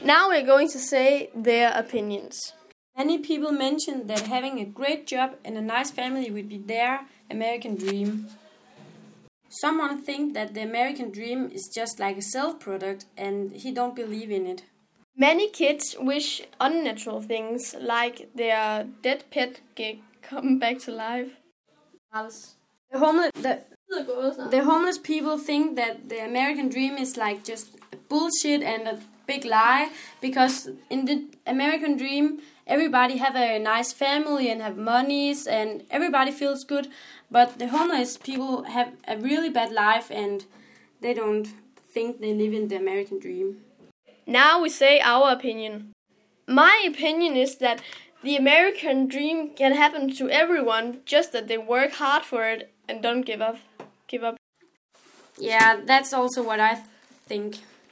Now we're going to say their opinions. Many people mention that having a great job and a nice family would be their American dream. Someone think that the American dream is just like a self-product and he don't believe in it. Many kids wish unnatural things like their dead pet come back to life. The homeless people think that the American dream is like just bullshit and a big lie, because in the American dream everybody have a nice family and have monies and everybody feels good, but the homeless people have a really bad life and they don't think they live in the American dream. Now we say our opinion. My opinion is that the American dream can happen to everyone, just that they work hard for it and don't give up. Yeah, that's also what I think.